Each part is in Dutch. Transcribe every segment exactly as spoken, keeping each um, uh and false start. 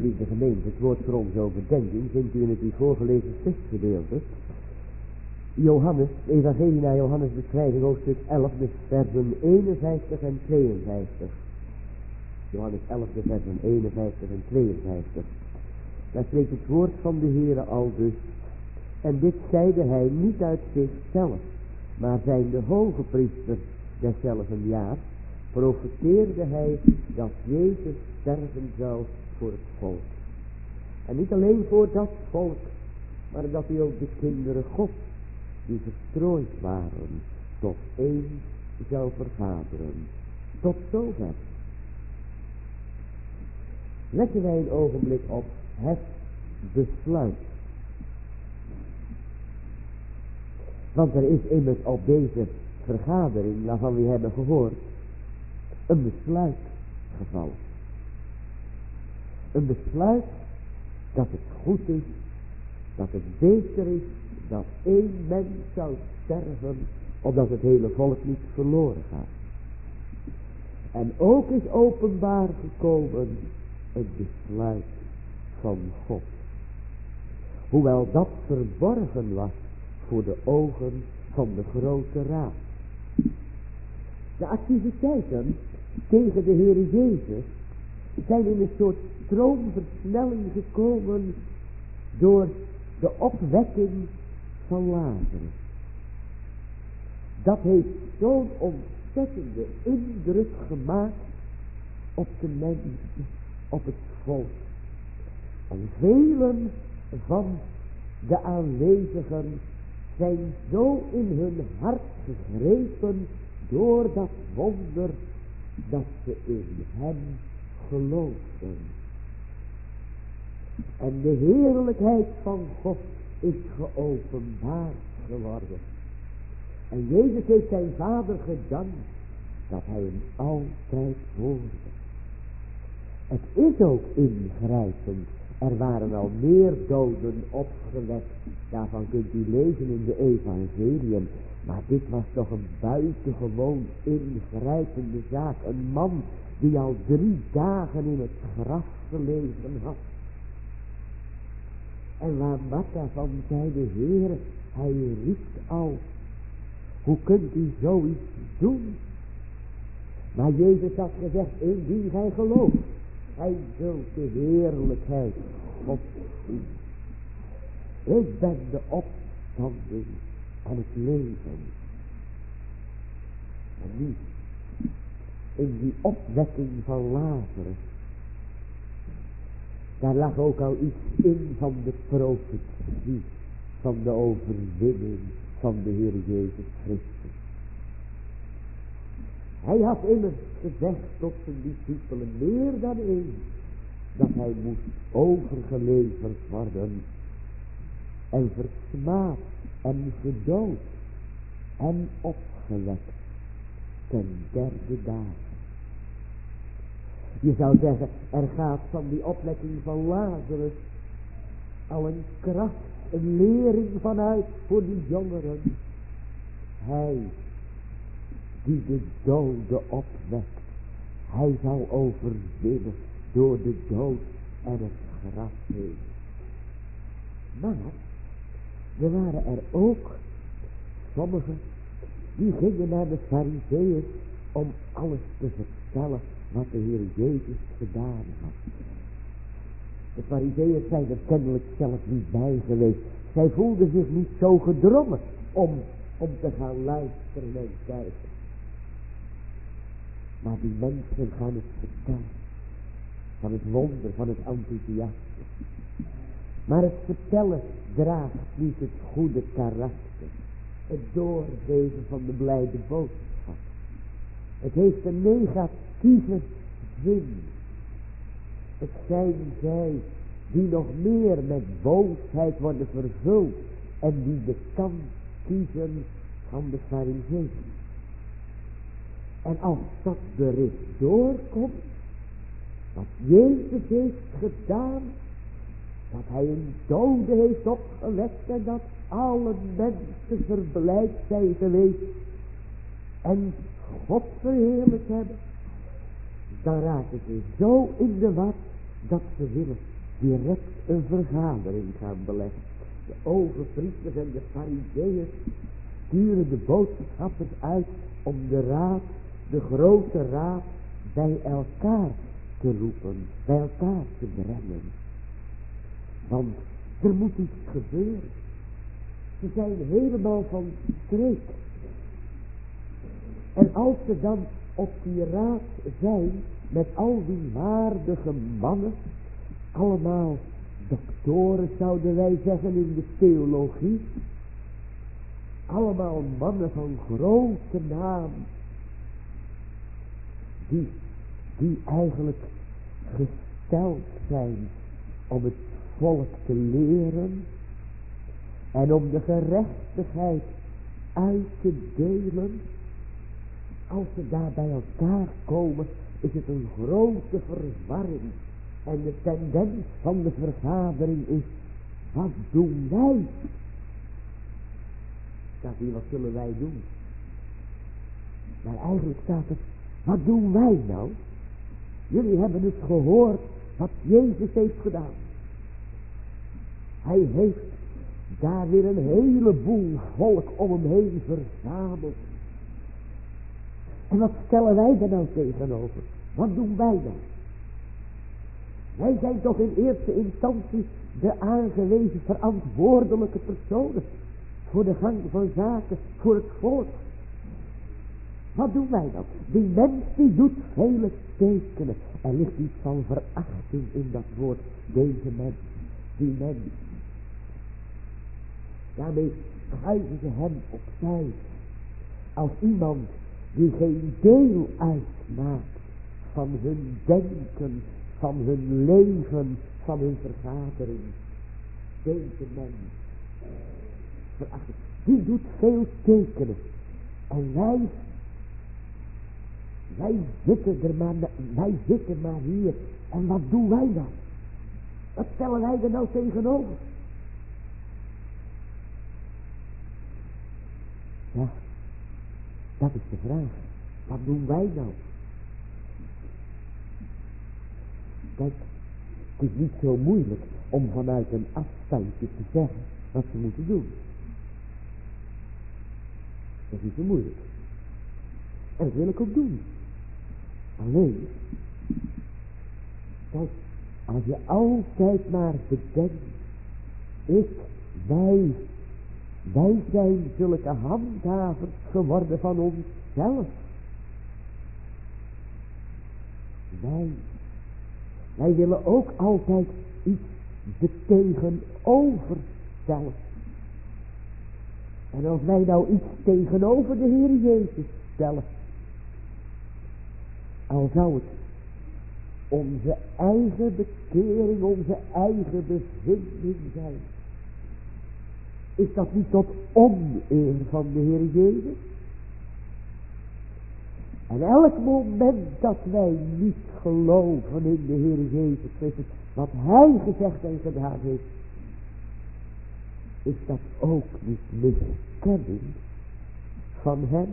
Geliefde gemeente, het woord voor onze overdenking vindt u in het u voorgelezen schriftgedeelte. Johannes, Evangelie naar Johannes beschrijving, hoofdstuk elf, de versen eenenvijftig en tweeënvijftig. Johannes elf, de versen eenenvijftig en tweeënvijftig. Daar spreekt het woord van de Heere al dus. En dit zeide hij niet uit zichzelf, maar zijn de hoge priester deszelfden jaar, profeteerde hij dat Jezus sterven zou voor het volk. En niet alleen voor dat volk, maar dat hij ook de kinderen God, die verstrooid waren, tot één zou vergaderen. Tot zover. Letten wij een ogenblik op het besluit. Want er is immers op deze vergadering, waarvan we hebben gehoord, een besluit gevallen. Een besluit dat het goed is, dat het beter is, dat één mens zou sterven, opdat het hele volk niet verloren gaat. En ook is openbaar gekomen het besluit van God. Hoewel dat verborgen was voor de ogen van de grote raad. De activiteiten tegen de Heer Jezus zijn in een soort stroomversnelling gekomen door de opwekking van Lazarus. Dat heeft zo'n ontzettende indruk gemaakt op de mensen, op het volk. En velen van de aanwezigen zijn zo in hun hart gegrepen door dat wonder dat ze in hem geloofden. En de heerlijkheid van God is geopenbaard geworden. En Jezus heeft zijn Vader gedankt dat hij hem altijd hoorde. Het is ook ingrijpend. Er waren al meer doden opgewekt. Daarvan kunt u lezen in de evangeliën. Maar dit was toch een buitengewoon ingrijpende zaak. Een man die al drie dagen in het graf gelegen had. En waar Martha van zei, de Heer, hij riep al. Hoe kunt u zoiets doen? Maar Jezus had gezegd, in wie gij gelooft, hij zult de heerlijkheid God zien. Ik ben de opstanding en het leven. En nu, in die opwekking van Lazarus, daar lag ook al iets in van de profetie, van de overwinning van de Heer Jezus Christus. Hij had immers gezegd tot zijn discipelen, meer dan één, dat hij moest overgeleverd worden en versmaad en gedood en opgewekt ten derde dag. Je zou zeggen, er gaat van die opwekking van Lazarus al een kracht, een lering vanuit voor die jongeren. Hij die de dode opwekt, hij zal overwinnen door de dood en het graf heen. Maar er waren er ook sommigen die gingen naar de Farizeeën om alles te vertellen wat de Heer Jezus gedaan had. De Farizeeën zijn er kennelijk zelf niet bij geweest. Zij voelden zich niet zo gedrongen om, om te gaan luisteren en kijken. Maar die mensen gaan het vertellen. Van het wonder, van het enthousiasme. Maar het vertellen draagt niet het goede karakter. Het doorgeven van de blijde boodschap. Het heeft een negatieve zin. Het zijn zij die nog meer met boosheid worden vervuld. En die de kant kiezen van de Farizeeën. En als dat bericht doorkomt, wat Jezus heeft gedaan, dat hij een dode heeft opgewekt en dat alle mensen verblijd zijn geweest en God verheerlijkt hebben, dan raken ze zo in de war dat ze willen direct een vergadering gaan beleggen. De overpriesters en de farizeeën sturen de boodschappers uit om de raad, de grote raad, bij elkaar te roepen, bij elkaar te brengen. Want er moet iets gebeuren. Ze zijn helemaal van streek. En als ze dan op die raad zijn, met al die waardige mannen, allemaal doktoren zouden wij zeggen in de theologie, allemaal mannen van grote naam, die, die eigenlijk gesteld zijn om het volk te leren en om de gerechtigheid uit te delen. Als ze daar bij elkaar komen, is het een grote verwarring. En de tendens van de vergadering is, wat doen wij? Staat hier, wat zullen wij doen? Maar eigenlijk staat er, wat doen wij nou? Jullie hebben het gehoord wat Jezus heeft gedaan. Hij heeft daar weer een heleboel volk om hem heen verzameld. En wat stellen wij er nou tegenover? Wat doen wij dan? Wij zijn toch in eerste instantie de aangewezen verantwoordelijke personen voor de gang van zaken, voor het volk. Wat doen wij dan? Die mens die doet vele tekenen. Er ligt iets van verachting in dat woord. Deze mens, die mens. Daarmee schuiven ze hem opzij. Als iemand die geen deel uitmaakt van hun denken, van hun leven, van hun vergadering. Deze mens, verachting, die doet veel tekenen. En wij, wij zitten er maar, wij zitten maar hier. En wat doen wij dan? Wat stellen wij er nou tegenover? Ja, dat is de vraag. Wat doen wij nou? Kijk, het is niet zo moeilijk om vanuit een afstandje te zeggen wat ze moeten doen. Dat is niet zo moeilijk. En dat wil ik ook doen. Alleen, kijk, als je altijd maar bedenkt, ik, wij, wij zijn zulke handhavers geworden van onszelf. Wij, wij willen ook altijd iets betegenover stellen. En als wij nou iets tegenover de Heer Jezus stellen, al zou het onze eigen bekering, onze eigen bevinding zijn, is dat niet tot oneer van de Heer Jezus? En elk moment dat wij niet geloven in de Heer Jezus Christus, wat Hij gezegd en gedaan heeft, is dat ook niet miskenning van Hem?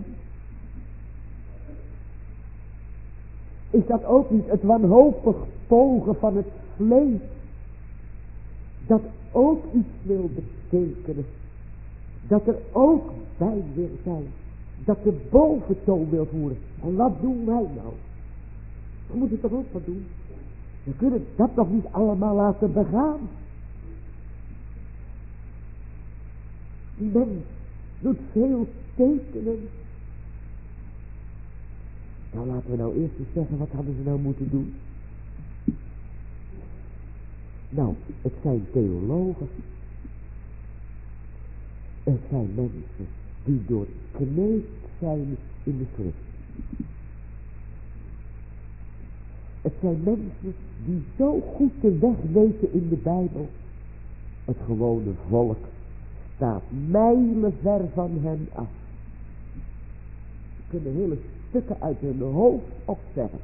Is dat ook niet het wanhopig pogen van het vlees, dat ook iets wil betekenen, dat er ook bij wil zijn, dat de boventoon wil voeren? En wat doen wij nou? We moeten toch ook wat doen? We kunnen dat toch niet allemaal laten begaan? Die mens doet veel tekenen. Nou, laten we nou eerst eens zeggen, wat hadden ze nou moeten doen? Nou, het zijn theologen. Het zijn mensen die doorkneed zijn in de schrift. Het zijn mensen die zo goed de weg weten in de Bijbel. Het gewone volk staat mijlenver van hen af. Ze kunnen hele stukken uit hun hoofd opzeggen.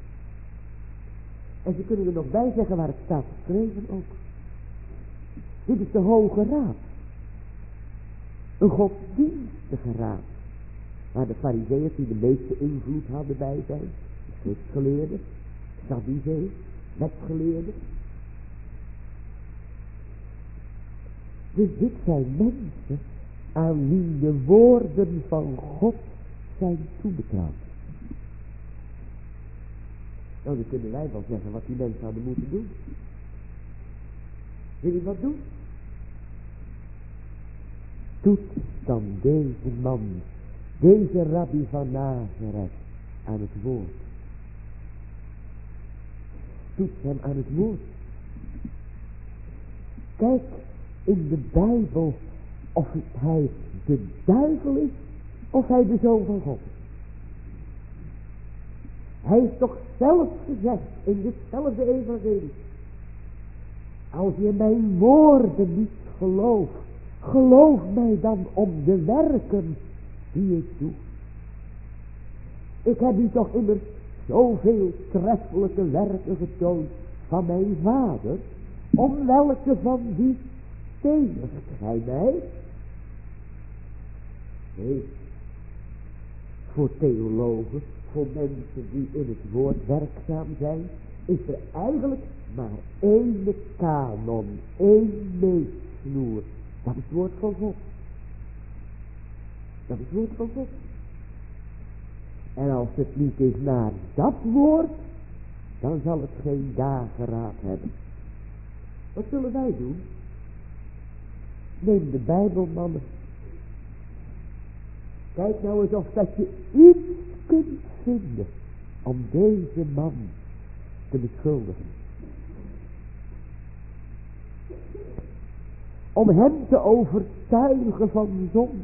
En ze kunnen er nog bij zeggen waar het staat geschreven ook. Dit is de Hoge Raad. Een godsdienstige raad. Waar de farizeeërs die de meeste invloed hadden bij zijn. De schriftgeleerden, Sadduceeën, wetgeleerden. Dus dit zijn mensen aan wie de woorden van God zijn toebetrouwd. Nou, dan kunnen wij wel zeggen wat die mensen hadden moeten doen. Wil je wat doen? Toet dan deze man, deze rabbi van Nazareth, aan het woord. Toet hem aan het woord. Kijk in de Bijbel of hij de duivel is of hij de Zoon van God is. Hij heeft toch zelf gezegd in ditzelfde evangelie: als je mijn woorden niet gelooft, geloof mij dan om de werken die ik doe. Ik heb u toch immers zoveel treffelijke werken getoond van mijn Vader. Om welke van die stenigt gij mij? Nee, voor theologen, voor mensen die in het woord werkzaam zijn, is er eigenlijk maar één kanon, één meetsnoer. Dat is het woord van God. Dat is het woord van God. En als het niet is naar dat woord, dan zal het geen dageraad hebben. Wat zullen wij doen? Neem de Bijbel, mannen. Kijk nou eens of dat je iets kunt vinden om deze man te beschuldigen. Om hem te overtuigen van zonde.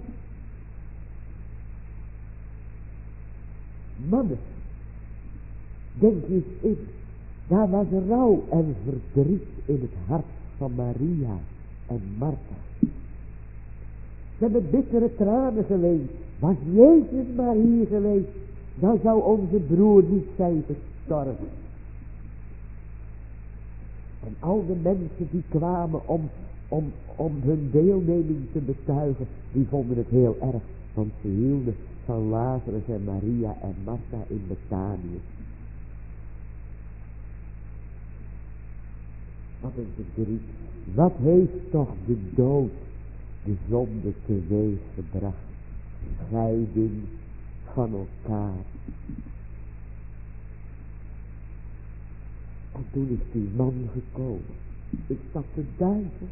Mannen, denk eens in. Daar was rouw en verdriet in het hart van Maria en Martha. Ze hebben bittere tranen geweest. Was Jezus maar hier geweest, dan zou onze broer niet zijn gestorven. En al de mensen die kwamen om, om, om hun deelneming te betuigen, die vonden het heel erg. Want ze hielden van Lazarus en Maria en Martha in Betanië. Wat een verdriet. Wat heeft toch de dood de zonde teweeg gebracht? Scheiding van elkaar. En toen is die man gekomen. Is dat de duivel?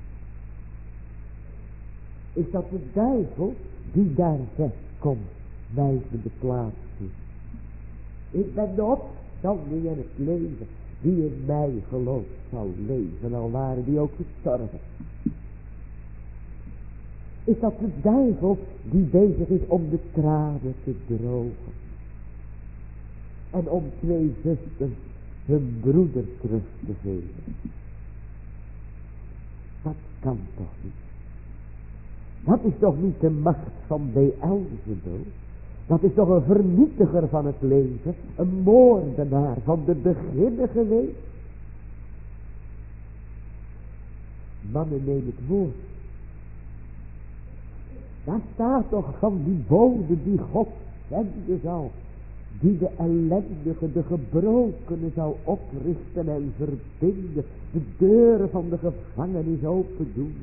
Is dat de duivel die daar zegt: kom, wijs me de plaats toe. Ik ben de opstanding en het leven. Die in mij gelooft zal leven, al waren die ook gestorven. Is dat de duivel die bezig is om de tranen te drogen. En om twee zusters hun broeder terug te geven. Dat kan toch niet. Dat is toch niet de macht van Beelzebul. Dat is toch een vernietiger van het leven. Een moordenaar van de beginnen geweest. Mannen, neem het woord. Daar staat toch van die bode die God zenden zal. Die de ellendige, de gebrokenen zou oprichten en verbinden. De deuren van de gevangenis open doen.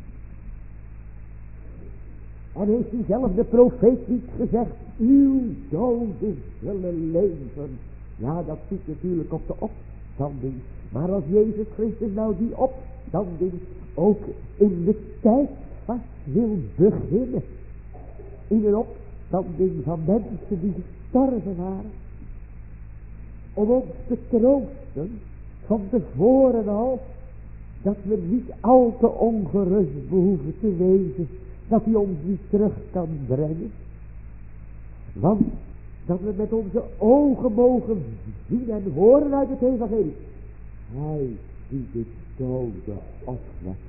En heeft diezelfde profeet niet gezegd: uw doden zullen leven. Ja, dat zit natuurlijk op de opstanding. Maar als Jezus Christus nou die opstanding ook in de tijd vast wil beginnen. In een opstanding van mensen die gestorven waren. Om ons te troosten van tevoren al. Dat we niet al te ongerust behoeven te wezen. Dat hij ons niet terug kan brengen. Want dat we met onze ogen mogen zien en horen uit het evangelie. Hij die de doden opwekt.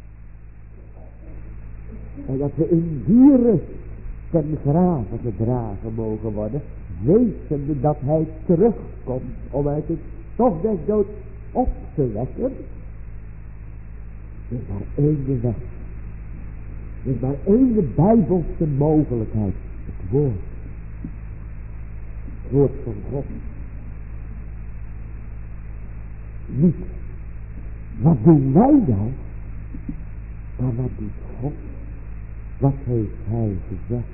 En dat we in die rust ten grave gedragen mogen worden. Wetende dat hij terugkomt om uit het stof des doods op te wekken. Er is maar één weg. Er is maar één bijbelse mogelijkheid. Het woord. Het woord van God. niet wat doen wij dan, maar wat doet God? Wat heeft hij gezegd?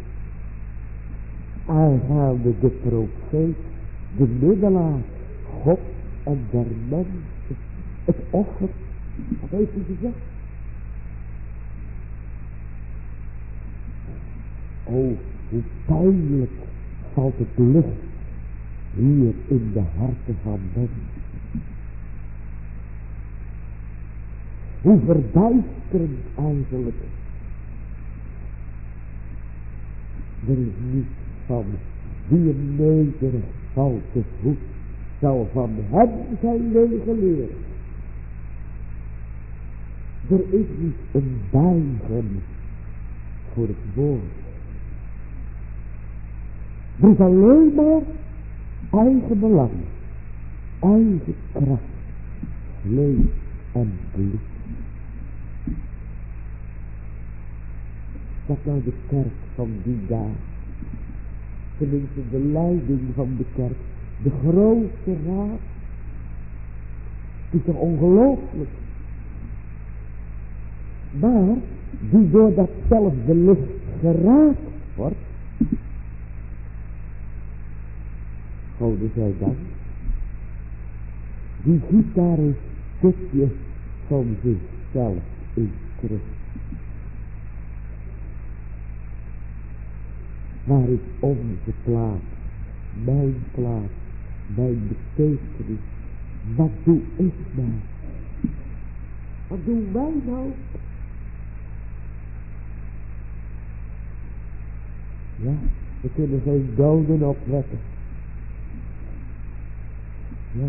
Aangaande de profeet, de middelaar, God en der mensen, het offer, wat heeft hij gezegd? O, hoe pijnlijk valt het licht hier in de harten van mensen. Hoe verduisterend eigenlijk. Er is niet van wie een nederig valt te voet, zal van hem zijn wegen leren. Er is niet een buigen voor het woord. Er is alleen maar eigen belang, eigen kracht, vlees en bloed. Dat nou de kerk van die dagen, tenminste de leiding van de kerk, de grootste raad, is toch ongelooflijk. Maar die door datzelfde licht geraakt wordt, Gode zij dank, die ziet daar een stukje van zichzelf in terug. Waar is onze plaats, mijn plaats, mijn betekenis? Wat doe ik nou? Wat doen wij nou? Ja, we kunnen geen doden opwekken. Ja.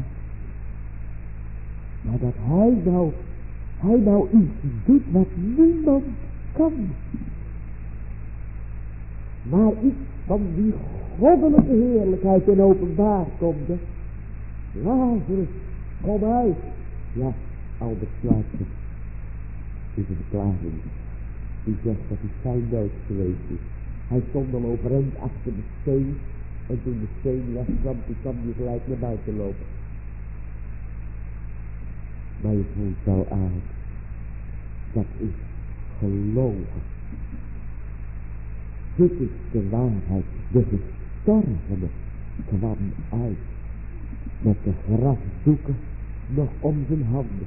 Maar dat hij nou, hij nou iets doet wat niemand kan. Maar iets van die goddelijke heerlijkheid in openbaar komt. Hè. Lazarus, kom uit. Ja, Albert Schweitzer is een verklaring. Die zegt dat hij zijn dood geweest is. Hij stond al overeind achter de steen. En toen de steen wegkwam, toen kwam hij gelijk naar buiten lopen. Maar je voelt wel aan. Dat is geloven. Dit is de waarheid. De gestorvene kwam uit. Met de grafdoeken nog om zijn handen.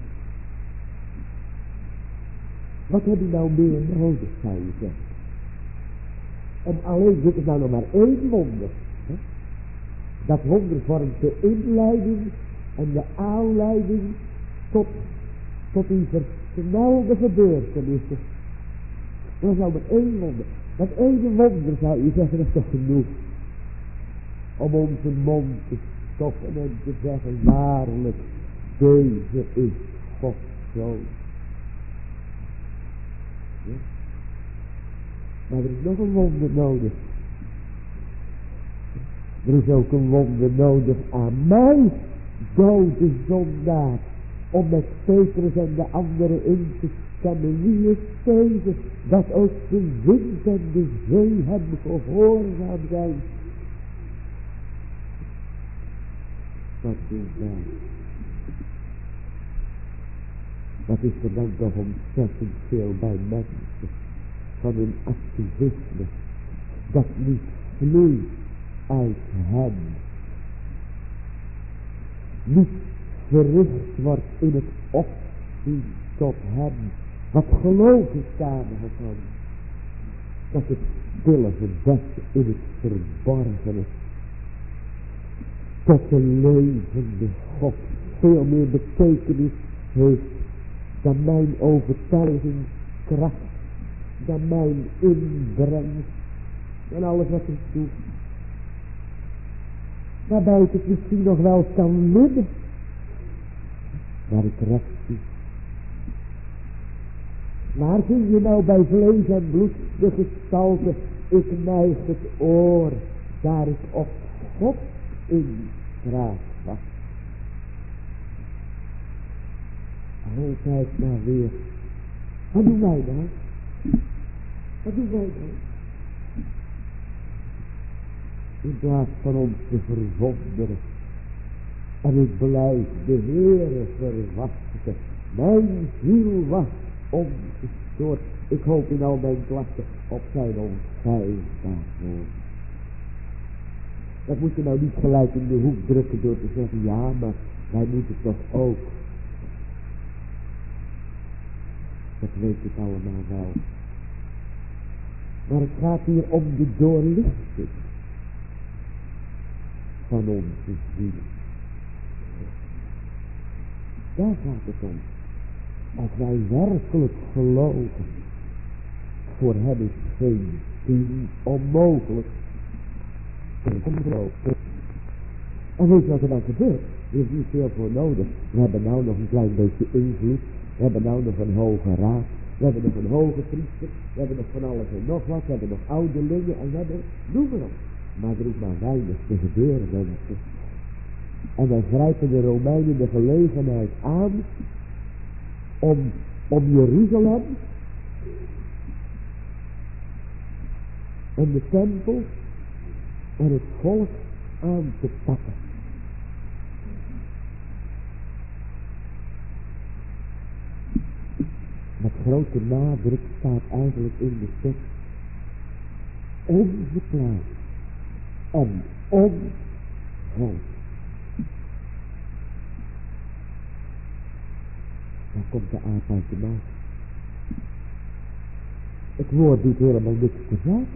Wat heb je nou meer nodig, zou je zeggen? En alleen dit is nou nog maar één wonder. Hè? Dat wonder vormt de inleiding en de aanleiding tot, tot die versnelde gebeurtenissen. Dat is nou maar één wonder. Dat ene wonder zou je zeggen, dat is toch genoeg. Om onze mond te stoppen en te zeggen, waarlijk, deze is Gods Zoon. Ja? Maar er is nog een wonder nodig. Er is ook een wonder nodig aan mij, dode zondaar, om met Petrus en de anderen in te stemmen. Wie is deze, dat ook de wind en de zee hem gehoorzaam zijn. Wat doen wij? Wat is er dan toch ontzettend veel bij mensen van hun activisme, dat niet vloeit uit hem, niet verricht wordt in het opzien tot hem, wat geloof is samen van, dat het stille gebed in het verborgene tot de levende God veel meer betekenis heeft dan mijn overtuigingskracht, dan mijn inbreng, dan alles wat ik doe. Waarbij ik het misschien nog wel kan winnen, maar ik recht zie. Waar vind je nou bij vlees en bloed de gestalte, ik neig het oor, daar ik op God in graag was. Altijd maar weer. Wat doen wij nou? Wat doen wij nou? In plaats van ons te verwonderen En ik blijf de Heere verwachten. Mijn ziel wacht ongestoord. Ik hoop in al mijn klachten op zijn onfeilbaar woord. Dat moet je nou niet gelijk in de hoek drukken door te zeggen, ja, maar wij moeten toch ook. Dat weet ik allemaal wel. Maar het gaat hier om de doorlichting van onze ziel. Daar gaat het om. Als wij werkelijk geloven, voor hem is geen ding onmogelijk. En weet je wat er dan gebeurt? Er is niet veel voor nodig. We hebben nou nog een klein beetje invloed. We hebben nou nog een hoge raad. We hebben nog een hoge priester. We hebben nog van alles en nog wat. We hebben nog ouderlingen. En we hebben, noem maar op. Maar er is maar weinig te gebeuren, mensen. En dan grijpen de Romeinen de gelegenheid aan om, om Jeruzalem en de tempel en het volk aan te pakken. Met grote nadruk staat eigenlijk in de tekst onze plaats en ons volk. Dan komt de aap uit de maag. Het woord doet helemaal niks te zeggen.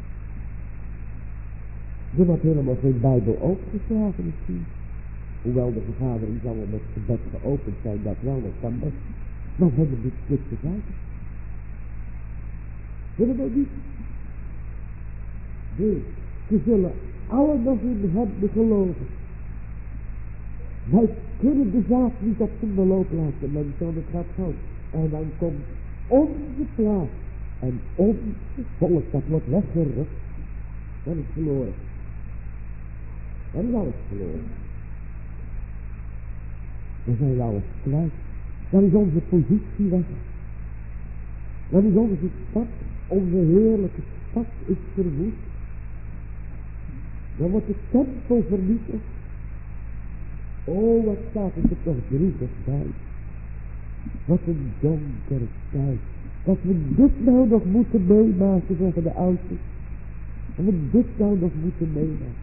Er wordt helemaal geen Bijbel opengeslagen misschien. Hoewel de vergadering zal wel met gebed geopend zijn, dat wel, dat kan best. Maar we hebben niks, niks te zeggen. Helemaal niet. Nee, ze zullen alle nog in hem geloven. Wij kunnen de zaak niet op zijn beloop laten, mensen, want het gaat fout. En dan komt onze plaats en ons volk, dat wordt weggerukt. Dat is verloren. Dat is alles verloren. Dan zijn we alles kwijt. Dan is onze positie weg. Dan is onze stad, onze heerlijke stad is verwoest. Dan wordt de tempel vernietigd. Oh, wat staat er toch droevig bij. Wat een donkere tijd. Dat we dit nou nog moeten meemaken, zeggen de ouders. Dat we dit nou nog moeten meemaken.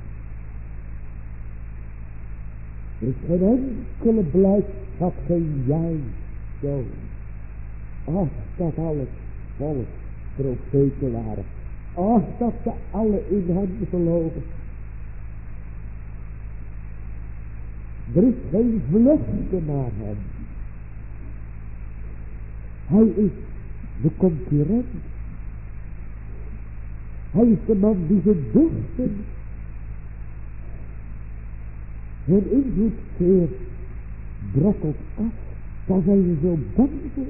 Er is geen enkele blijdschap, geen jij zo. Ach, dat alles volk profeten waren. Ach, dat ze alle in hem geloven. Er is geen vluchten naar hem. Hij is de concurrent. Hij is de man die ze dichten. Hun invloedssfeer brokkelt af. Daar zijn ze zo bang voor.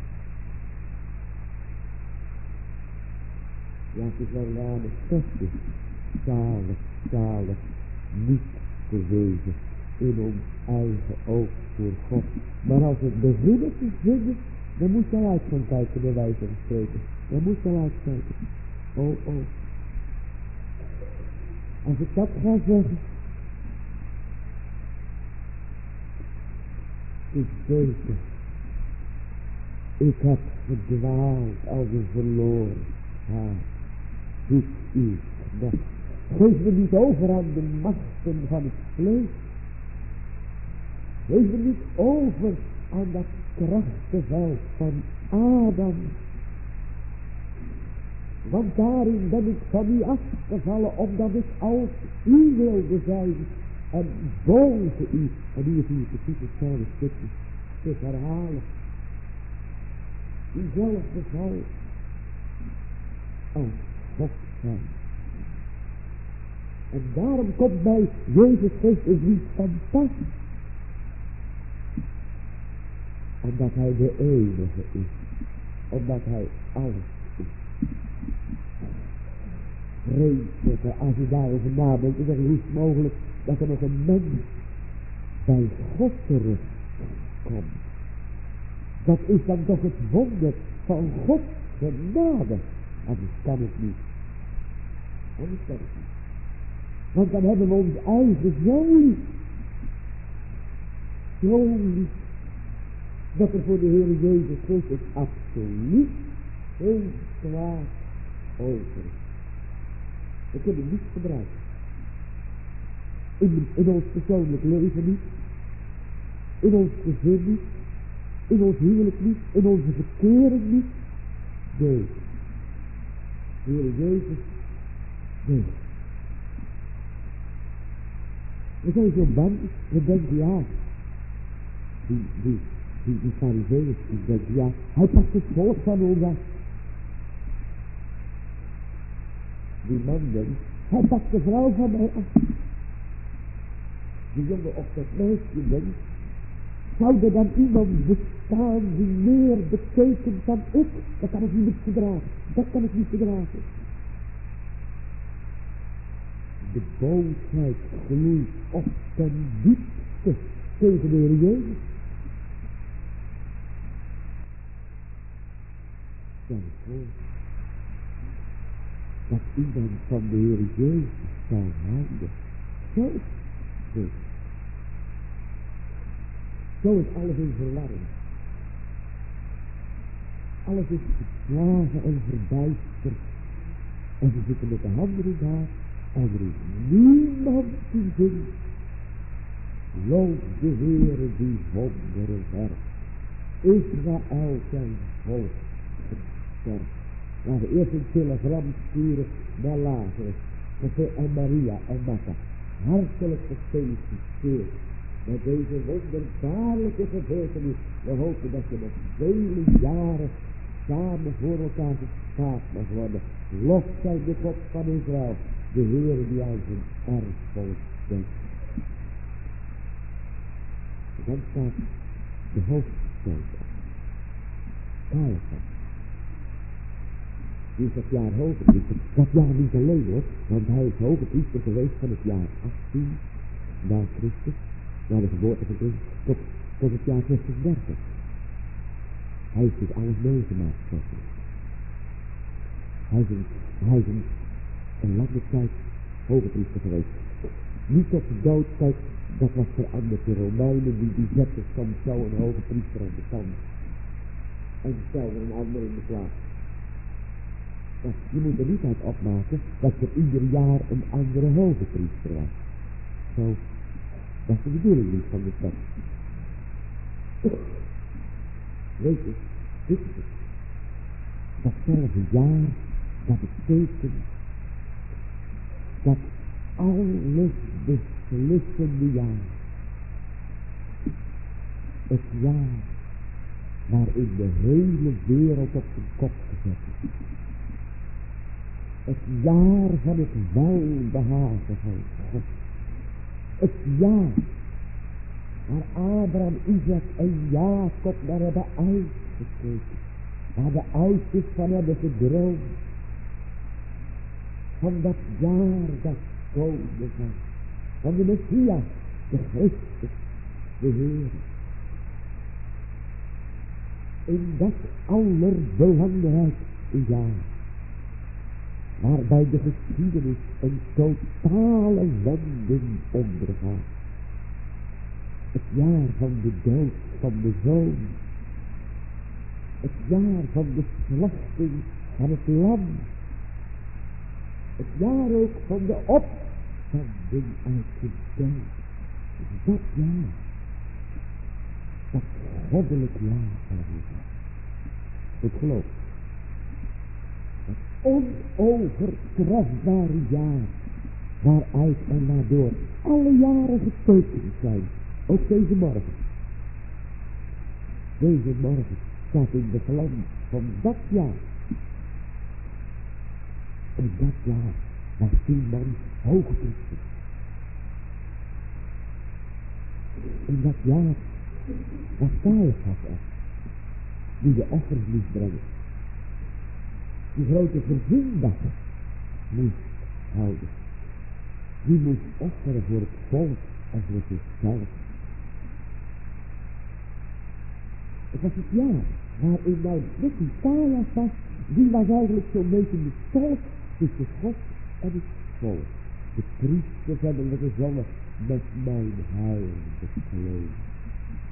Ja, het is wel een aardig tekstje. Zalig, zalig, niet te wezen in ons eigen oog voor God. Maar als we beginnen te zingen, dan moet je uit gaan kijken, bij wijze van spreken. Dan moet je uit kijken. Oh, oh. Als ik dat ga zeggen, is beter. Ik heb verdwaald als een verloren haar. Doet u dat. Geef me niet over aan de machten van het vlees. Geef me niet over aan dat krachtenveld van Adam. Want daarin ben ik van u afgevallen, omdat ik als u wilde zijn en boven u. En hier zie je precies hetzelfde stukje, stuk herhalen. U zelf beval als God zijn. En daarom komt bij Jezus Christus niet van pas. Omdat hij de enige is. Omdat hij alles is. Vreemd, als je daarover nadenkt, dan zeg je, hoe is het mogelijk dat er nog een mens bij God terugkomt. Dat is dan toch het wonder van Gods genade. Anders kan het niet. Anders kan het niet. Want dan hebben we ons eigen zo lief. zo lief, dat er voor de Heer Jezus Christus absoluut geen kwaad over is. We kunnen niet gebruiken. In, in ons persoonlijk leven niet, in ons gezin niet, in ons huwelijk niet, in onze verkering niet. Nee. De Heer Jezus, nee. We zijn zo bang, we denken ja, die, die, die, die farizeeën, die denken ja, hij pakt het volk van ons af. Die man denkt, hij pakt de vrouw van mij af. Die jongen of dat meisje denkt, zou er dan iemand bestaan die meer betekent dan ik? Dat kan ik niet verdragen, dat kan ik niet verdragen. De boosheid gloeit op ten diepste tegen de Heer Jezus. Stel je voor dat iemand van de Heer Jezus zou houden. Zo is Zo is alles in verwarring. Alles is verslagen en verbijsterd. En ze zitten met de handen in haar. En er is niemand die zingt. Loof de Heere die wonderen werkt. Israël zijn volk versterkt. Laten we eerst een telegram sturen naar Lazarus. En Maria en Martha. Hartelijk gefeliciteerd met deze wonderbaarlijke gebeurtenis. We hopen dat je nog vele jaren samen voor elkaar gespaard mag worden. Lof zij de God van Israël, de Heere die aan zijn erfvolk denkt. Dan staat de hoofdstijger. Caiaphas. Die is dat jaar hogepriester. Dat jaar niet alleen hoor, want hij is hogepriester geweest van het jaar achttien na Christus, na de geboorte van Christus, tot, tot het jaar zestigdertig. Hij heeft dit alles meegemaakt. Hij is een, hij is een, een lange tijd hogepriester geweest. Niet tot de dood, kijk, dat was veranderd. De Romeinen die, die zetten soms zo een hogepriester aan de kant. En stelden een ander in de plaats. Je moet er niet uit opmaken dat er ieder jaar een andere hogepriester was. Zo, dat is de bedoeling niet van de tekst. Weet je, dit is het. Datzelfde jaar, dat betekent dat alles beslissende jaar, het jaar waarin de hele wereld op zijn kop gezet is. Het jaar van het welbehagen van God. Het jaar waar Abraham, Isaac en Jacob naar hebben uitgekeken. Waar de oudjes van hebben gedroomd. Van dat jaar dat komen zal. Van de Messias, de Christus, de Heer. In dat allerbelangrijkste jaar. Waarbij de geschiedenis een totale wending ondergaat. Het jaar van de dood van de zoon. Het jaar van de slachting van het lam. Het jaar ook van de opstanding uit de dood. Dat jaar. Dat goddelijk jaar van het Het geloof. Het onovertrefbare jaar. Waaruit en waardoor alle jaren getekend zijn. Ook deze morgen. Deze morgen staat in de glans van dat jaar. In dat jaar was tien man hoogpriester. In dat jaar was Caiaphas er, die de offers moest brengen. Die grote verzoendag moest houden. Die moest offeren voor het volk en voor zichzelf. Het was het jaar waarin nou dit die Caiaphas, die was eigenlijk zo'n beetje de tolk tussen God en het volk. De priesters hebben we gezongen met mijn huil bekleed.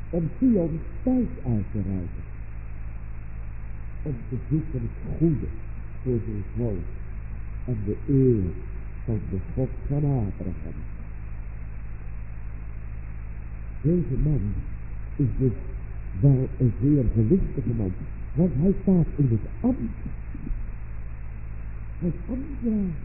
om Sion thuis uit te reiken. Om te zoeken het goede voor zijn volk en de eer van de God van Abraham. Deze man is dus wel een zeer gewichtige man, want hij staat in het ambt. Het ambtsdrager.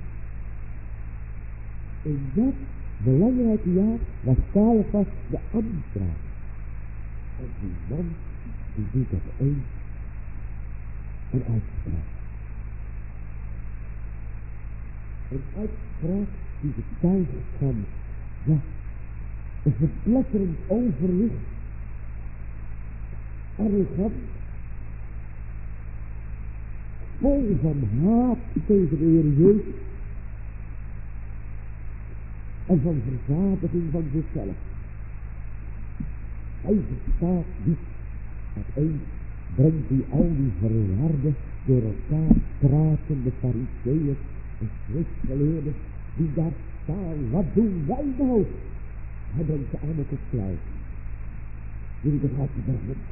In dat belangrijke jaar was Caiaphas de ambtsdrager. En die man die doet dat eens een uitspraak. Een uitspraak die getuigt van, ja, een verpletterend overwicht, arrogant, vol van haat tegen de Heer Jezus en van verzadiging van zichzelf. Hij verstaat niet. Opeens brengt hij al die verwarde, door elkaar pratende fariseeërs en schriftgeleerden die daar staan. Wat doen wij nou? Hij brengt ze aan het kluis. Jullie begrijpen dat niet.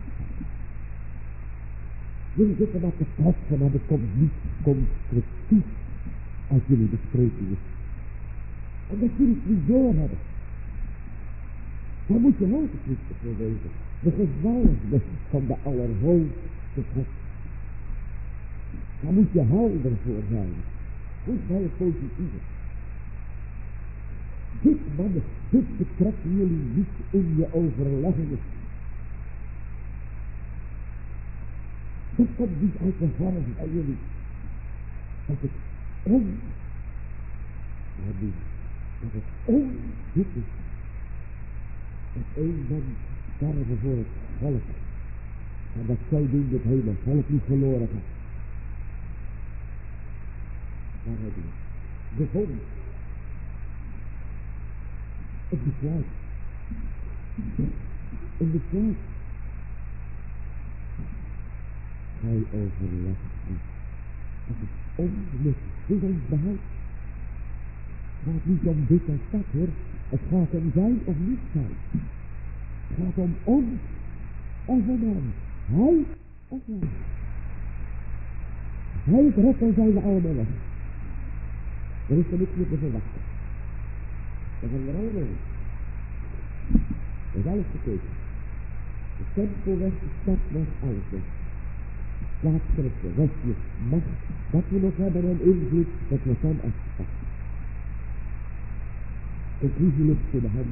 Jullie zitten maar te trekken, maar er komt niet constructief uit jullie besprekingen. En dat jullie het niet doorhebben. Daar moet je hoofd voor wezen. De gezalfde van de Allerhoogste God. Daar moet je helder voor zijn. Goed bij het positieve. Dit mannen, dit betrekken jullie niet in je overleggingen. Dat komt niet uit de vorm van jullie. Dat het on... Dat het onzit is. Dat één man sterven voor het volk. En dat zou doen het hele volk niet verloren gaat. Daar hebben we de vonnis. Het besluit. Een besluit. Hij overlegt niet. Dat is ongelukkig. Dit is ons behoud. Het gaat niet om dit en dat hoor. Het gaat om zijn of niet zijn. Het gaat om ons of om hem. Hij of wij. Als hij het redt, dan zijn we allemaal weg. Er is er niks meer te verwachten. Dan gaan we er allemaal weg. Er is alles gekeken. De tempelweg, de stadweg, alles weg. Plaatselijke restje macht, dat we nog hebben en invloed, dat we dan afgepakt. Conclusie ligt voor de hand.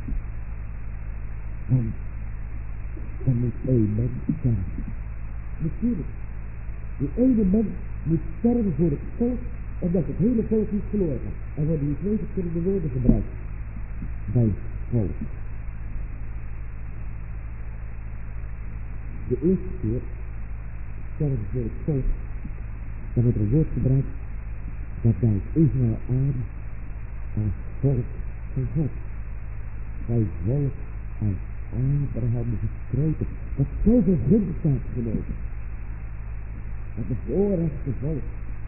Want dan moet één mens sterven. Natuurlijk. Die ene mens moet sterven voor het volk, omdat het hele volk niet verloren gaat. En worden die twee verschillende woorden gebruikt bij het volk. De eerste keer sterven voor het volk, dan wordt er een woord gebruikt dat duidt Israël aan als volk van God. Wij volk uit Abraham gesproken. Dat zoveel gunst staat genomen. Dat bevoorrechte volk.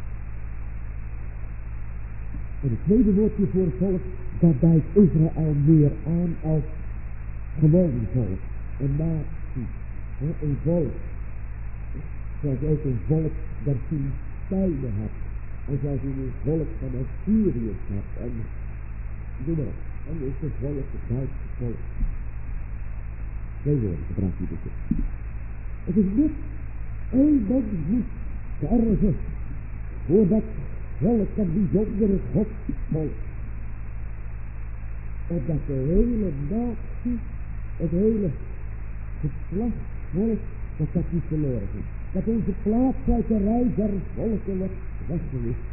En het tweede woordje voor het volk, dat duidt Israël meer aan als gewoon volk. Een natie. Een volk. Zoals ook een volk der Filistijnen hebt. En zoals u een volk van Assyriërs hebt. En doe maar op. En is het volk het Duitse volk. Twee woorden gebruikt u dit. Het is niet één mens moet sterven voor dat volk en bijzondere godsvolk. Omdat de hele natie, het hele geslacht volk, dat dat niet verloren is. Dat onze plaats uit de rij der volken wordt weggewicht.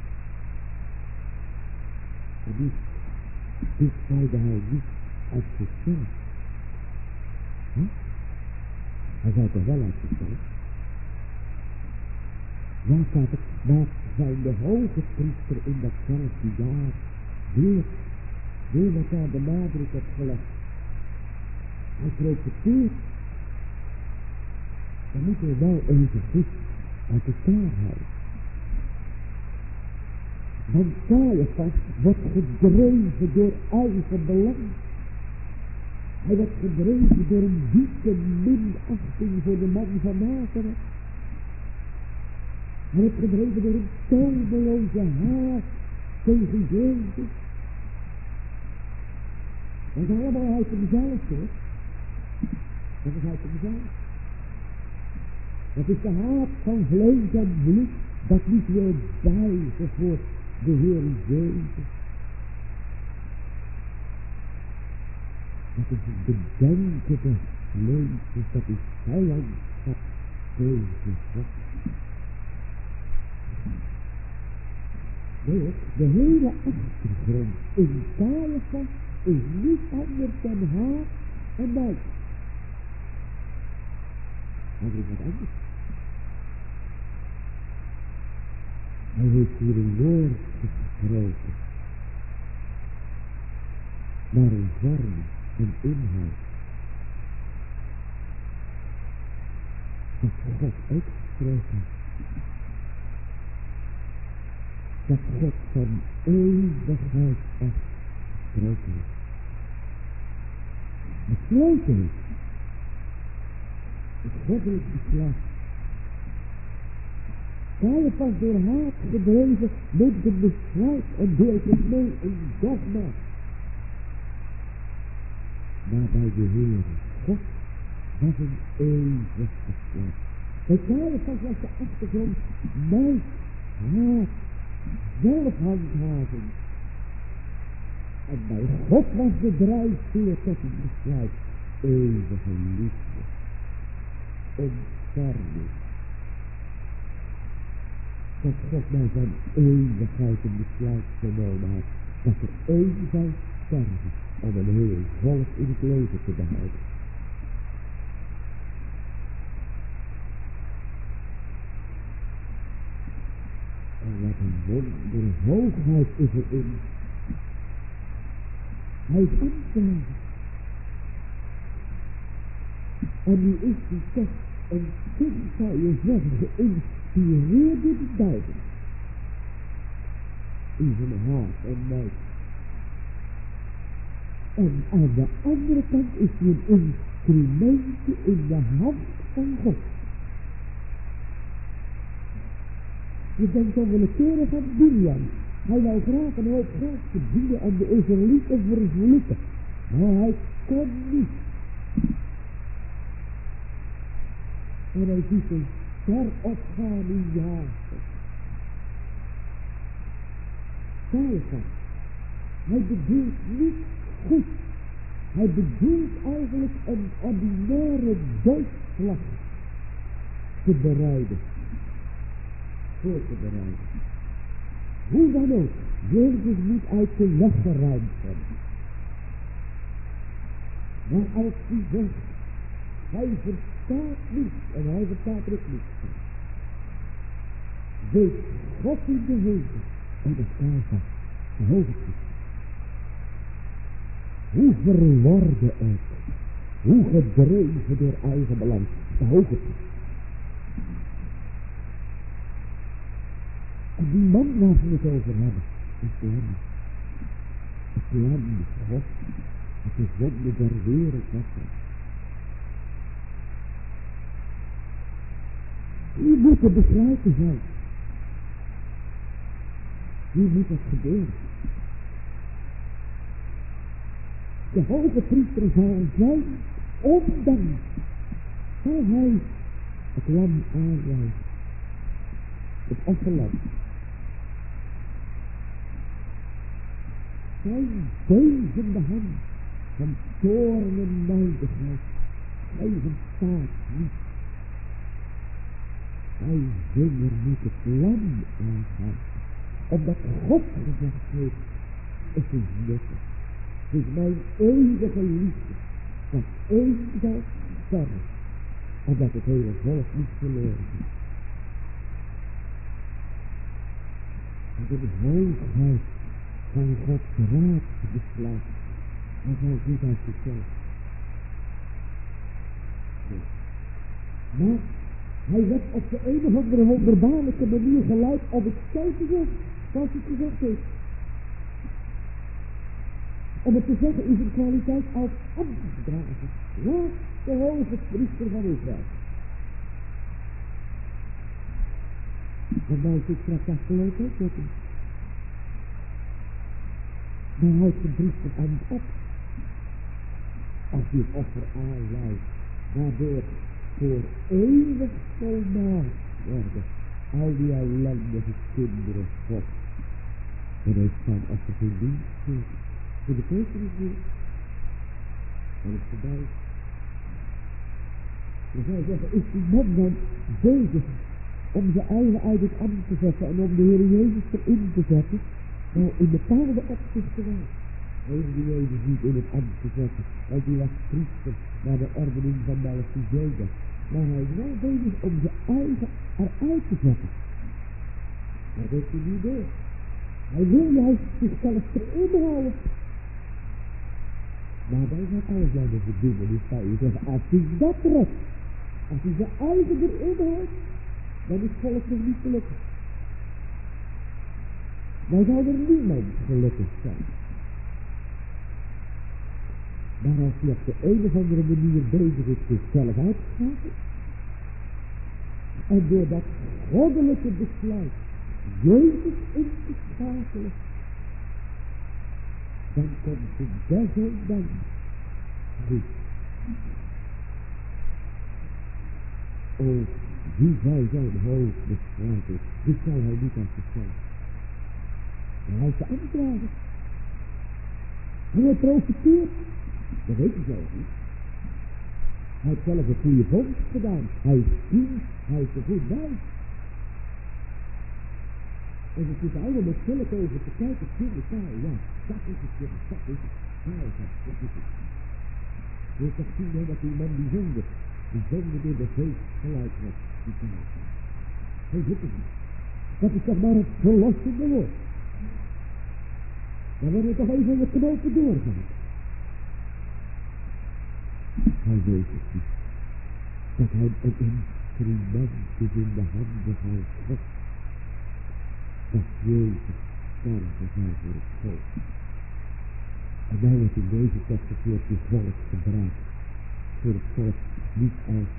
En die, dit zeide hij niet uit zichzelf. Huh? Hij zei toch wel uit zichzelf. Waar staat het? Waar zijn de hoge priester in datzelfde jaar weer, weer wat daar de nadruk op gelegd. Hij profeteert. Dan moeten we wel even goed uit elkaar houden. Want Caiaphas wordt gedreven door eigen belang. Hij werd gedreven door een diepe minachting voor de man van Nazareth. Hij werd gedreven door een tomeloze haat tegen Jezus. Dat is allemaal uit hemzelf, hoor. Dat is uit hemzelf. Dat is de haat van vlees en bloed dat niet wil buigen voor de Heer Jezus. Dat is het bedenken des vlees, dat is vijandschap tegen God. Nee, de hele achtergrond in Caiaphas is niet anders dan haat en buik. Maar is wat anders. Hij heeft hier een woord gesproken, maar een vorm, een inhoud. Dat God ook gesproken. Dat God van eeuwigheid af gesproken is. Besloten is. Het goddelijk besluit. Caiaphas door haat gedreven neemt een besluit en deelt het mee in dogma. Maar bij de Heer God was een eeuwig besluit. Bij Caiaphas was de achtergrond nijd, haat, zelfhandhaving. En bij God was de drijfveer tot een besluit, eeuwige liefde, ontferming. Dat God mij van eeuwigheid een besluit genomen had, dat er één zou sterven om een heel volk in het leven te behouden. En wat een wonder hoogheid is erin. Hij is aangekomen. En nu is hij toch een kind, zou je zeggen, geïnspireerd door de Bijbel. In zijn haat en nijd. En aan de andere kant is hij een instrumentje in de hand van God. Je denkt onwillekeurig aan Biliam. Hij wou graag een hoop geld verdienen en de Israëlieten vervloeken. Maar hij kon niet. En hij ziet een ster opgaan in Jacob. Caiaphas, hij bedoelt niet goed. Hij bedoelt eigenlijk een ordinaire doodslag te bereiden. Voor te bereiden. Hoe dan ook, Jezus moet uit de weg geruimd worden. Maar als hij zegt, hij verstaat niet, en hij verstaat er ook niet van. Weet God in de hemel, en dat Caiaphas, de hoge priester. Hoe verworden ook, hoe gedreven door eigen belang, de hoge priester. En die man waar we het over hebben, is de Lam. Het Lam is God, het is zonde der wereld was. Wie moet er besluiten zijn? Wie moet het gebeuren? De hoge priester zal zijn, ondanks zal hij het lam aanwijzen. Het offerlam. Zijn bevende hand van toorn en nijdigheid. Hij staat niet. Hij vinger moet het lam aangaan. Omdat God gezegd heeft, het is nuttig. Het is mijn eeuwige liefde, dat één zal sterven, en dat het hele volk niet verloren is. En de hoogheid van Gods raad besluit, hij zal niet uit zichzelf. Maar hij werd op de een of andere wonderbaarlijke manier geleid om het zo te zeggen, zoals hij gezegd heeft. Om het te zeggen is een kwaliteit als ambtsdrager, laatste hoge priester van Israël. En wij zit straks afgelopen ook met hem. Maar houdt zijn priester ambt op. Als hij het offer aanleidt, waardoor voor eeuwig volmaakt worden al die ellendige kinderen God. En hij staat als er geen dienst voor, voor de peteris weer. En het voorbij. Dan zou je zeggen, is die man dan bezig om zijn eigen uit het ambt te zetten en om de Heer Jezus erin te zetten? Nou, in bepaalde opzichten wel. Heeft de Jezus niet in het ambt te zetten, want die was priester naar de ordening van Melchizedek. Maar hij is wel bezig om zijn eigen eruit te zetten. Maar dat is hij niet door. Hij wil juist zichzelf erin houden. Maar dan gaat alles aan de verdienen. Dus zou je zeggen, als hij dat redt, als hij zijn eigen erin houdt, dan is het volk nog niet gelukkig. Dan zou er niemand gelukkig zijn. Maar als hij op de een of andere manier bezig is zichzelf uit te schakelen, en door dat goddelijke besluit Jezus in te schakelen, dan komt de desondanks goed. O, wie zou zijn hoofd bestrijden? Dit zou hij niet aan zichzelf. Maar hij is de ambtsdrager. En hij profiteert. Dat weet je zelf niet. Hij heeft zelf een goede vondst gedaan. Hij is dienst, hij is er goed bij. En het is allemaal met zulk over te kijken, goede taal, ja, dat is het, jongens, dat is het. Ja, dat is het. Je hebt toch zien dat die man die zonde, die zonde door de geest gelijk was, die taal. Hij zit het niet. Dat is toch maar het verlossende woord. Dan worden we toch even de knopen doorgaan. Hij weet het niet. Dat hij een instrument is in de handen van God. Dat Jezus sterven zou voor het volk. En nou wordt in deze tekst het woordje volk gebruikt. Voor het volk niet als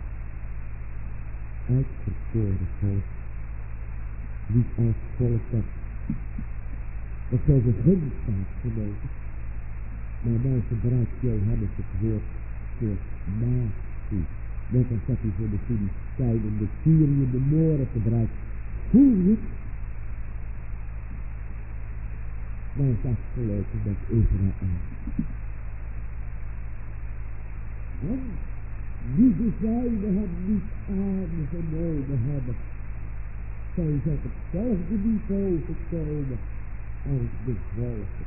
uitverkoren volk. Niet als volk dat dat zo vergunst staat genoten. Maar nou gebruikt Johannes het woord voor natie. Net als dat hij voor de Filistijnen, de Syrië, de Mooren gebruikt. Voel je het? Maar het is afgelopen met Israël. En die de zijne hem niet aangenomen hebben, zijn ze op hetzelfde niveau gekomen als de volken.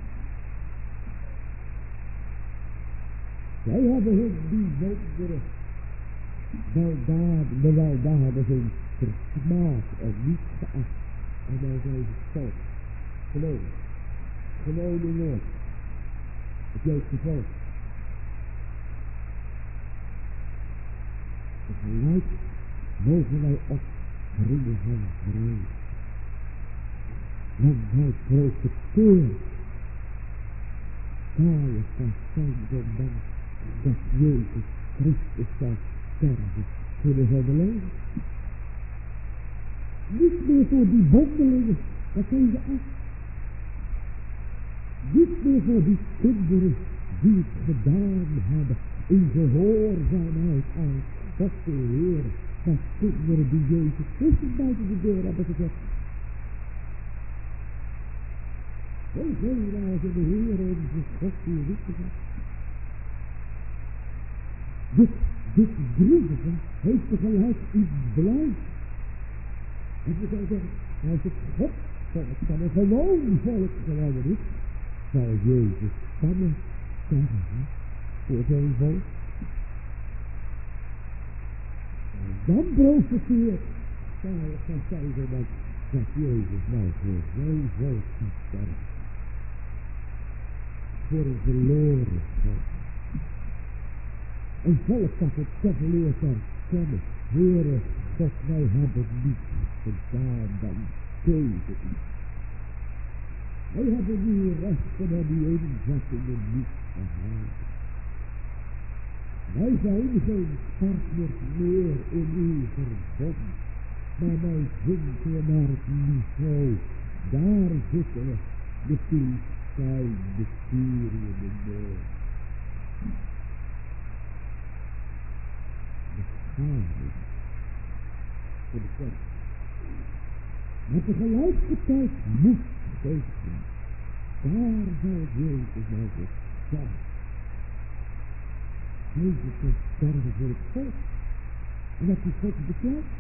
Zij hebben hun bijzondere weldaden, de weldadigheden versmaad en niet geacht. En dan zijn ze volk. Gewoon. Gewoon in woord. Het Joodse volk. Tegelijk mogen wij opspringen van vrede. Want hij profeteert. Talen van zijn zoon dat Jezus Christus zal sterven voor de hele leven. Niet meer voor die bondelingen, dat zijn ze af. Niet meer voor die kinderen die het gedaan hebben in gehoorzaamheid aan God de Heer. Dat kinderen die Jezus Christus buiten de deur hebben gezet. Hoeveel waren de Heer onze God die richten had. Dit, dit droevige heeft tegelijk iets blij. En we zouden zeggen, als het God volk van een gewoon volk geworden is, zal Jezus spannen sterven voor zijn volk. En dan profiteert zalig van zijn zodat dat Jezus nou voor zijn volk gaat sterven. Voor een verloren volk. Een volk dat het toch leert herkennen. Heere, God, wij hebben niets gedaan dan tegen u. Wij hebben die rechten en die inzettingen niet gehaald. Wij zijn geen partners meer in uw verbond, maar wij zinken naar het niveau. Daar zitten de Filistijn, de Syrië, de Noord. De schaduw voor de kerk. Maar tegelijkertijd moet geven. Daar zal Jezus nou voor sterven. Jezus zal sterven voor het volk. En dat is God bekend.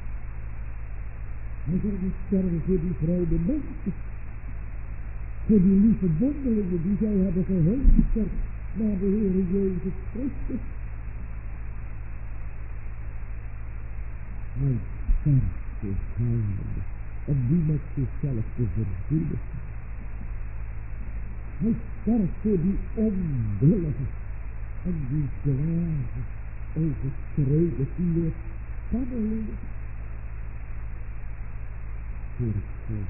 Hij zal niet sterven voor die vrede mensen. Voor die lieve bondelingen die zij hebben gehuldigd naar de Heer Jezus Christus. Hij sterft voor heiligen, om die met zichzelf te verzoenen. Hij sterft voor die onwilligen en die dwaze overtreden die weer pannelen voor het volk.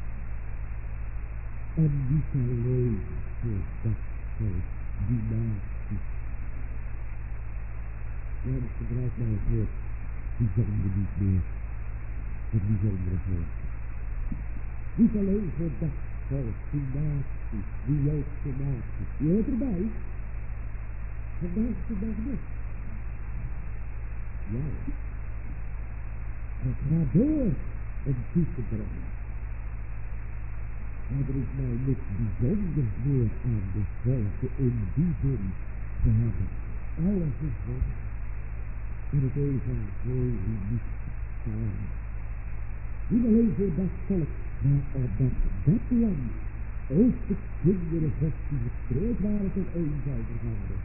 En niet alleen voor dat volk, die natie. Ja, dat gebruikt mij het woord, die zonde niet meer, voor die zondere volk. Niet alleen voor dat volk, die natie, die Joodse natie, die hoort erbij. Vandaag de dag nog. Ja, het gaat door om toe te brengen. Maar er is nou niks bijzonders meer aan de volken in die zin. Ze hebben alles gevonden in het evangelie niet staan. Niet alleen voor dat volk, maar opdat dat land ook de kinderen Gods die verstreed waren tot één zou vergaren.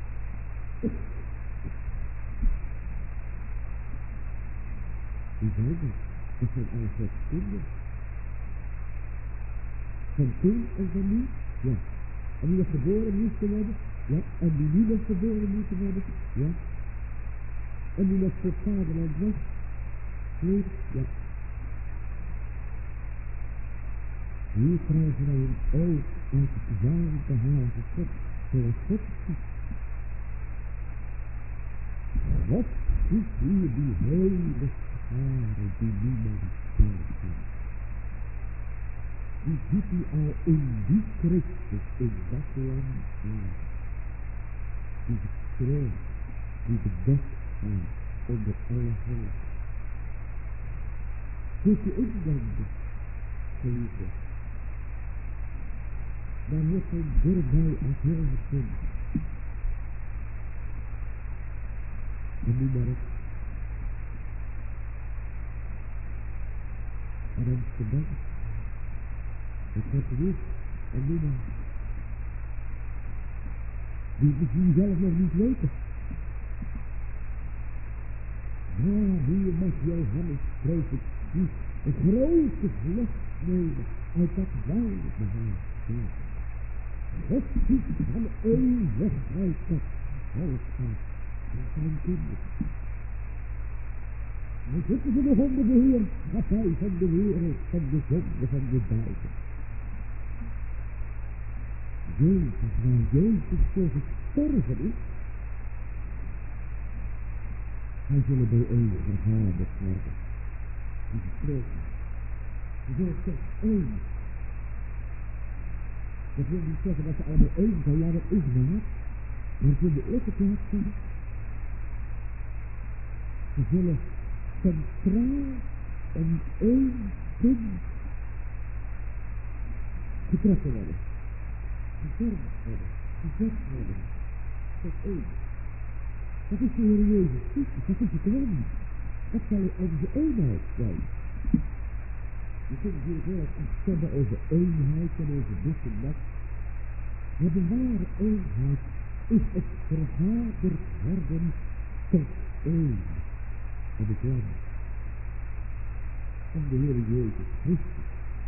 Wie zijn dat? Dat zijn alle Gods kinderen. Van toen en van nu? Ja. En die nog geboren moesten worden? Ja. En die nu nog geboren moeten worden? Ja. En die nog voor het vaderland was? Nee? Ja. Hier krijgen wij een oog uit het ware behagen God, zoals God ziet. God ziet hier die hele schare die niemand kent. Die ziet hij al in die Christus, in dat land aan. Die verstrooid, die bedekt zijn onder alle volken. Kunt je indenken, geliefde, dan wordt zijn dichtbij als heel gevonden. En nu maar het. En Amsterdam. Het wordt weer. En nu maar. Die misschien zelf nog niet weten. Maar hier mag Johannes spreken. Die een grote vlucht nemen uit dat ware behagen. God ziet van eeuwigheid dat volk gaat. En zijn kinderen. Dan zitten ze nog onder de heerschappij van de wereld, van de zonde, van de duivel. Jezus, waar Jezus voor gestorven is, hij zullen bij één vergaderd worden. Die gesproken. Hij zullen toch één. Dat wil niet zeggen dat ze allemaal één zijn, ja dat is waar. Maar ze zullen ook het laat zijn. Ze zullen centraal om één punt getrokken worden. Gevormd worden. Gezet worden. Tot één. Dat is de Heer Jezus Christus. Dat is het land. Dat zal onze eenheid zijn. Je kunt natuurlijk heel erg afstemmen over eenheid en over dit en dat. Maar de ware eenheid is het vergaderd worden tot één. En het land. Van de Heer Jezus Christus.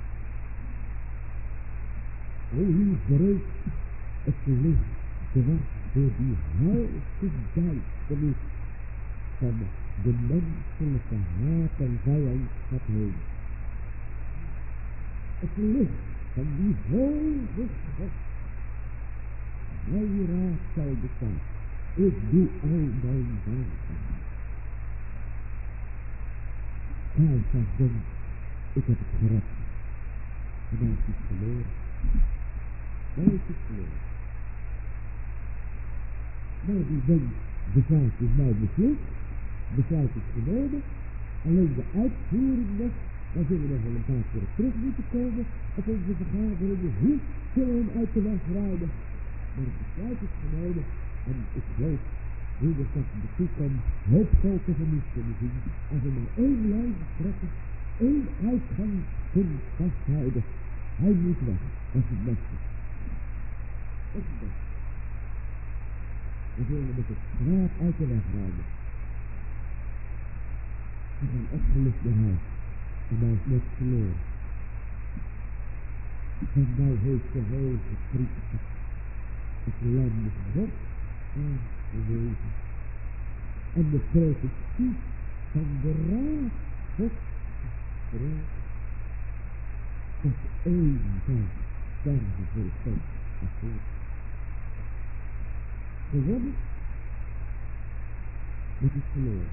O, hoe breekt het licht dwars door die helse duisternis van de menselijke haat en vijandschap heen. Het licht van die hoge God, hij raad zal bestaan. Ik doe al mijn werken. Kijk, denk, ik heb het gered. En hij is iets verloren. Hij is iets verloren. Maar die denkt, de zaak is nou beslist, besluit is genomen, alleen de uitvoering nog, dan zullen we nog wel een paar keer terug moeten komen op onze vergaderingen. Hoe zullen we hem uit de weg rijden? Maar het besluit is genomen en ik geloof hoe we dat in de toekomst hoopvol te vernieuwd kunnen zien. Als we maar één lijn trekken, één uitgangspunt vasthouden. Hij moet weg. Dat is het beste. Dat is het beste. We zullen met het zwaard uit de weg rijden. We gaan opgelucht naar huis. En hij is net verloren. En nou heeft de hoge priester het lam met God aangewezen. En de profetie van de raad God gesproken. Dat één zou sterven voor God en voor. Gewonnen, het is verloren.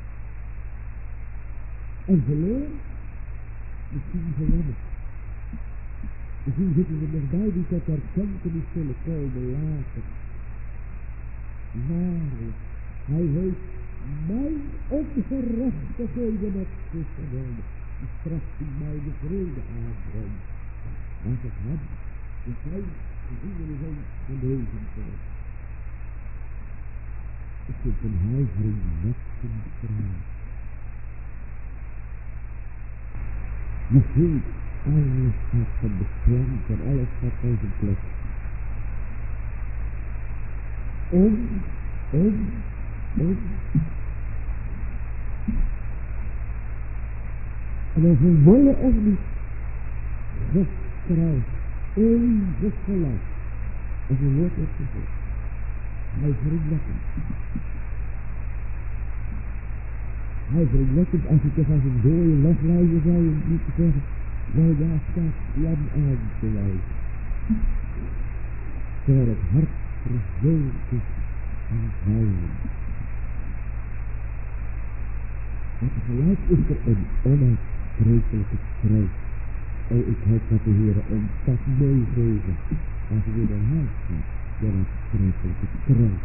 En verloren, misschien gewonnen. Misschien zitten we nog bij die tot herkentenis zullen komen later. Waarlijk, hij heeft mijn ongerechtigheden op zich genomen. Die straf die mij de vrede aanbrengt. Als het hem, is hij gezien zijn gelezen wordt. Het is een huivering met zijn straat. Je voelt, alles gaat van de klank en alles gaat van zijn plek. Om, om, om. En als we willen of niet, God krijgt eeuwig gelijk. En je wordt het gezegd. Hij verlekkend. Hij verlekkend als je toch als een dode wegleider zou je niet te zeggen, wij daar staat Jan aan te wijzen. Terwijl het hart verveeld is van huilen. En tegelijk is er een onuitsprekelijke strijd. O, ik hoop dat de Heer ons dat meegeven als we weer naar huis gaan. Ja, dat schriftelijke strijd.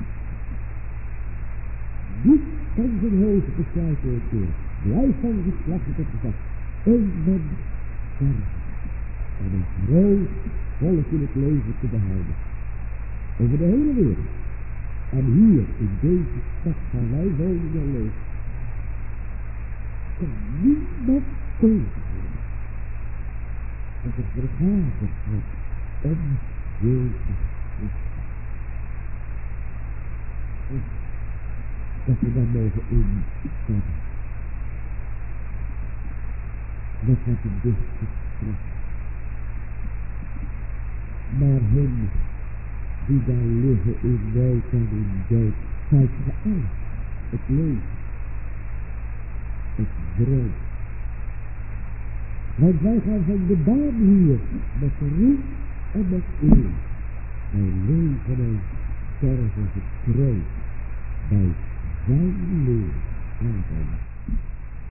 Niet van zijn hoofd besluiten een keer. Blijf van geslacht tot geslacht. Eén mens sterven. En een groot volk in het leven te behouden. Over de hele wereld. En hier in deze stad waar wij wonen en leven. Kan niemand tegenhouden. En het vergaderd wordt om Jezus Christus. Dat we dan mogen instellen. Dat wat een dichter sprak. Maar hen die daar liggen in nood en in dood, zijt ge alles, het leven, het brood. Want wij gaan van de baan hier met roem en met eer. Wij leven en sterven gekroond bij zijn leer. Amen.